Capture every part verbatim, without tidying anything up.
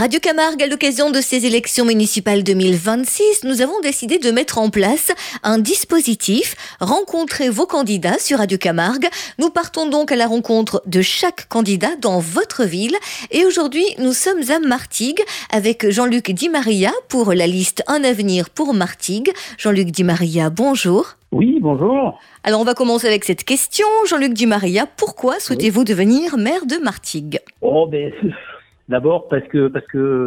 Radio Camargue, à l'occasion de ces élections municipales deux mille vingt-six, nous avons décidé de mettre en place un dispositif. Rencontrez vos candidats sur Radio Camargue. Nous partons donc à la rencontre de chaque candidat dans votre ville. Et aujourd'hui, nous sommes à Martigues avec Jean-Luc Di Maria pour la liste Un avenir pour Martigues. Jean-Luc Di Maria, bonjour. Oui, bonjour. Alors, on va commencer avec cette question. Jean-Luc Di Maria, pourquoi souhaitez-vous devenir maire de Martigues ? Oh, ben... D'abord parce que parce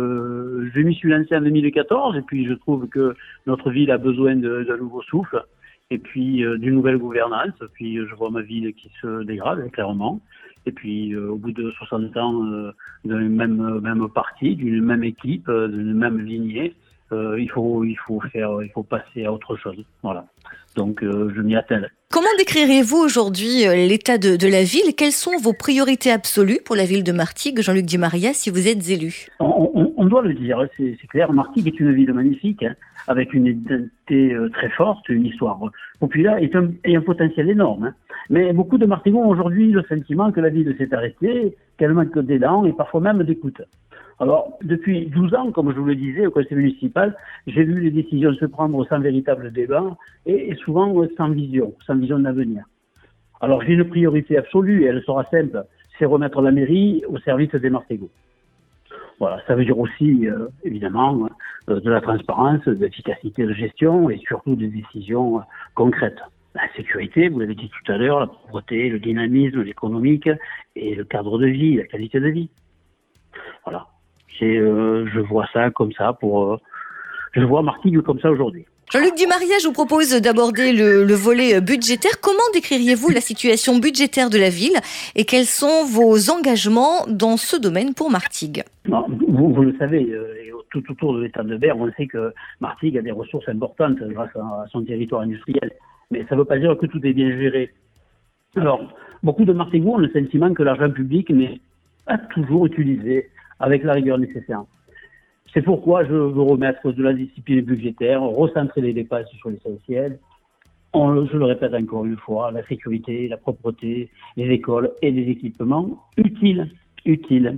que je m'y suis lancé en deux mille quatorze et puis je trouve que notre ville a besoin de, d'un nouveau souffle et puis euh, d'une nouvelle gouvernance. Puis je vois ma ville qui se dégrade clairement. Et puis euh, au bout de soixante ans euh, d'un même même parti, d'une même équipe, euh, d'une même lignée, euh, il faut il faut faire il faut passer à autre chose. Voilà. Donc euh, je m'y attelle. Comment décrirez-vous aujourd'hui l'état de, de la ville ? Quelles sont vos priorités absolues pour la ville de Martigues, Jean-Luc Di Maria, si vous êtes élu ? On, on, on doit le dire, c'est, c'est clair. Martigues est une ville magnifique, hein, avec une identité euh, très forte, une histoire populaire et un, et un potentiel énorme. Hein. Mais beaucoup de Martigues ont aujourd'hui le sentiment que la ville s'est arrêtée, qu'elle manque d'élan et parfois même d'écoute. Alors, depuis douze ans, comme je vous le disais, au conseil municipal, j'ai vu les décisions se prendre sans véritable débat et, et souvent sans vision, sans vision d'avenir. Alors, j'ai une priorité absolue et elle sera simple, c'est remettre la mairie au service des Martégots. Voilà, ça veut dire aussi, euh, évidemment, euh, de la transparence, de l'efficacité de gestion et surtout des décisions euh, concrètes. La sécurité, vous l'avez dit tout à l'heure, la pauvreté, le dynamisme, l'économique et le cadre de vie, la qualité de vie. Voilà. C'est, euh, je vois ça comme ça pour, euh, je vois Martigues comme ça aujourd'hui. Jean-Luc Di Maria, je vous propose d'aborder le, le volet budgétaire. Comment décririez-vous la situation budgétaire de la ville et quels sont vos engagements dans ce domaine pour Martigues ? Non, vous, vous le savez, euh, tout autour de l'état de Berre, on sait que Martigues a des ressources importantes grâce à, à son territoire industriel. Mais ça ne veut pas dire que tout est bien géré. Alors, beaucoup de Martigues ont le sentiment que l'argent public n'est pas toujours utilisé avec la rigueur nécessaire. C'est pourquoi je veux remettre de la discipline budgétaire, recentrer les dépenses sur l'essentiel. On, je le répète encore une fois, la sécurité, la propreté, les écoles et les équipements utiles, utiles.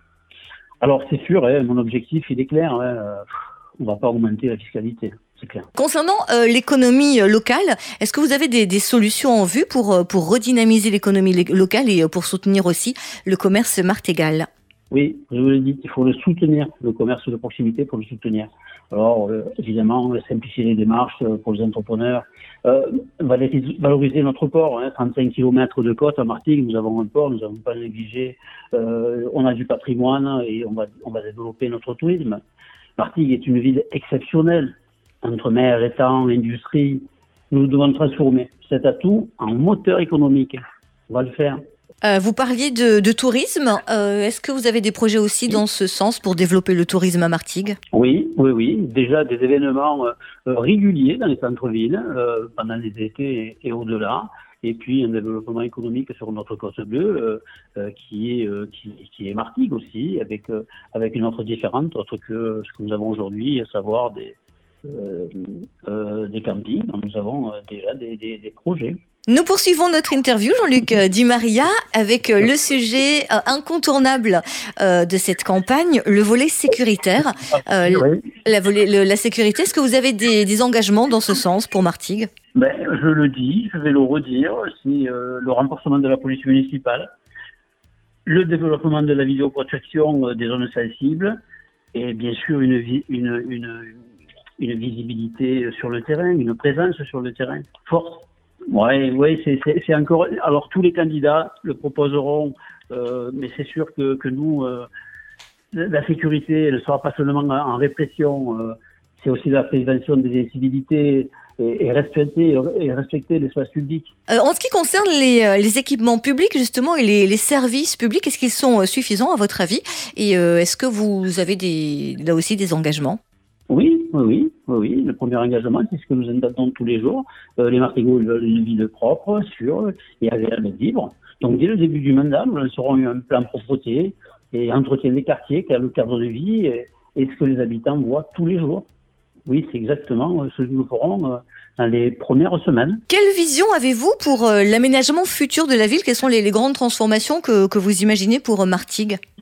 Alors c'est sûr, hein, mon objectif il est clair, hein, on ne va pas augmenter la fiscalité, c'est clair. Concernant euh, l'économie locale, est-ce que vous avez des, des solutions en vue pour, pour redynamiser l'économie locale et pour soutenir aussi le commerce martégal ? Oui, je vous l'ai dit, il faut le soutenir, le commerce de proximité, il faut le soutenir. Alors, euh, évidemment, simplifier les démarches pour les entrepreneurs, euh, valoriser notre port, hein, trente-cinq kilomètres de côte à Martigues, nous avons un port, nous n'avons pas négligé, euh, on a du patrimoine et on va, on va développer notre tourisme. Martigues est une ville exceptionnelle, entre mer, étang, industrie. Nous devons transformer cet atout en moteur économique. On va le faire. Euh, vous parliez de, de tourisme. Euh, est-ce que vous avez des projets aussi dans ce sens pour développer le tourisme à Martigues ? Oui, oui, oui. Déjà des événements euh, réguliers dans les centres-villes euh, pendant les étés et, et au-delà. Et puis un développement économique sur notre côte bleue euh, euh, qui est euh, qui, qui est Martigues aussi, avec euh, avec une offre différente autre que ce que nous avons aujourd'hui, à savoir des euh, euh, des campings. Nous avons euh, déjà des, des, des projets. Nous poursuivons notre interview, Jean-Luc Di Maria, avec le sujet incontournable de cette campagne, le volet sécuritaire. Euh, oui. la, volet, le, la sécurité, est-ce que vous avez des, des engagements dans ce sens pour Martigues ? Ben, je le dis, je vais le redire, c'est euh, le renforcement de la police municipale, le développement de la vidéoprotection des zones sensibles et bien sûr une, une, une, une visibilité sur le terrain, une présence sur le terrain forte. Oui, ouais, c'est, c'est, c'est encore. Alors tous les candidats le proposeront, euh, mais c'est sûr que, que nous, euh, la sécurité, elle ne sera pas seulement en répression, euh, c'est aussi la prévention des incivilités et, et respecter et respecter l'espace public. Euh, en ce qui concerne les, les équipements publics justement et les, les services publics, est-ce qu'ils sont suffisants à votre avis ? Et euh, est-ce que vous avez des, là aussi des engagements ? Oui, oui, oui, oui. Le premier engagement, c'est ce que nous entendons tous les jours. Euh, les Martégots veulent une ville propre, sûre et agréable à vivre. Donc, dès le début du mandat, nous lancerons un plan propreté et entretien des quartiers, qui a le cadre de vie et, et ce que les habitants voient tous les jours. Oui, c'est exactement ce que nous ferons dans les premières semaines. Quelle vision avez-vous pour l'aménagement futur de la ville ? Quelles sont les, les grandes transformations que, que vous imaginez pour Martigues ?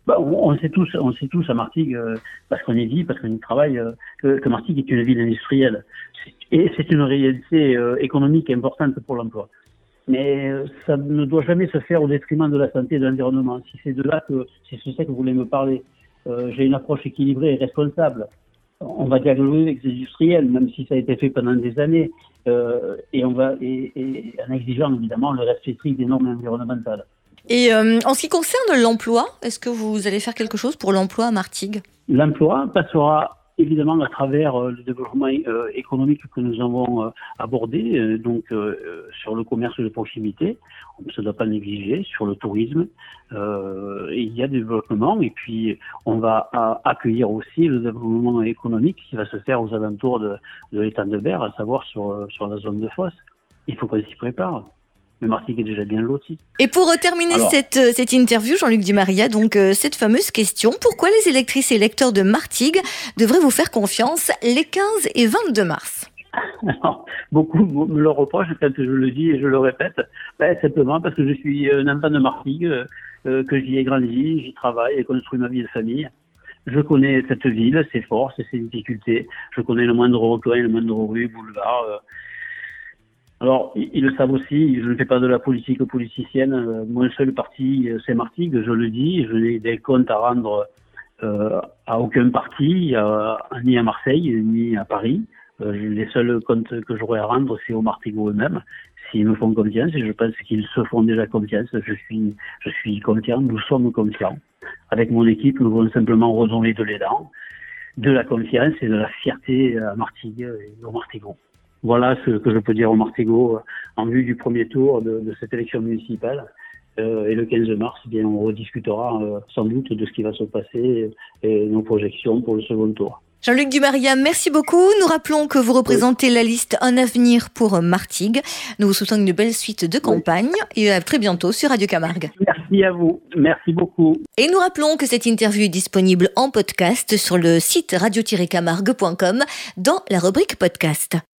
Bah, on, on sait tous, on sait tous à Martigues, euh, parce qu'on y vit, parce qu'on y travaille, euh, que, que Martigues est une ville industrielle. Et c'est une réalité euh, économique importante pour l'emploi. Mais euh, ça ne doit jamais se faire au détriment de la santé et de l'environnement. Si c'est de là que, si c'est ça que vous voulez me parler, euh, j'ai une approche équilibrée et responsable. On va dialoguer avec les industriels, même si ça a été fait pendant des années, euh, et on va, et, et en exigeant évidemment le respect strict des normes environnementales. Et euh, en ce qui concerne l'emploi, est-ce que vous allez faire quelque chose pour l'emploi à Martigues ? L'emploi passera évidemment à travers euh, le développement euh, économique que nous avons euh, abordé, euh, donc euh, sur le commerce de proximité, on ne se doit pas négliger, sur le tourisme, euh, et il y a des développements, et puis on va à, accueillir aussi le développement économique qui va se faire aux alentours de, de l'étang de Berre, à savoir sur, sur la zone de Fosse. Il faut qu'on s'y prépare. Mais Martigues est déjà bien loti. Et pour terminer Alors, cette, cette interview, Jean-Luc Dumaria, donc euh, cette fameuse question, pourquoi les électrices et électeurs de Martigues devraient vous faire confiance les quinze et vingt-deux mars ? Alors, beaucoup me le reprochent quand je le dis et je le répète, ben, simplement parce que je suis un enfant de Martigues, euh, que j'y ai grandi, j'y travaille et construit ma vie de famille. Je connais cette ville, ses forces et ses difficultés. Je connais le moindre recoin, le moindre rue, boulevard. Euh, Alors, ils le savent aussi, je ne fais pas de la politique politicienne. Mon seul parti, c'est Martigues, je le dis. Je n'ai des comptes à rendre euh, à aucun parti, à, ni à Marseille, ni à Paris. Euh, les seuls comptes que j'aurai à rendre, c'est aux Martigues eux-mêmes, s'ils me font confiance. Et je pense qu'ils se font déjà confiance. Je suis, je suis confiant, nous sommes confiants. Avec mon équipe, nous voulons simplement redonner de l'élan, de la confiance et de la fierté à Martigues et aux Martigues. Voilà ce que je peux dire aux Martigots en vue du premier tour de, de cette élection municipale. Euh, et le quinze mars, eh bien, on rediscutera euh, sans doute de ce qui va se passer et nos projections pour le second tour. Jean-Luc Dumaria, merci beaucoup. Nous rappelons que vous représentez oui. la liste Un avenir pour Martigues. Nous vous souhaitons une belle suite de campagne oui. et à très bientôt sur Radio Camargue. Merci à vous. Merci beaucoup. Et nous rappelons que cette interview est disponible en podcast sur le site radio tiret camargue point com dans la rubrique podcast.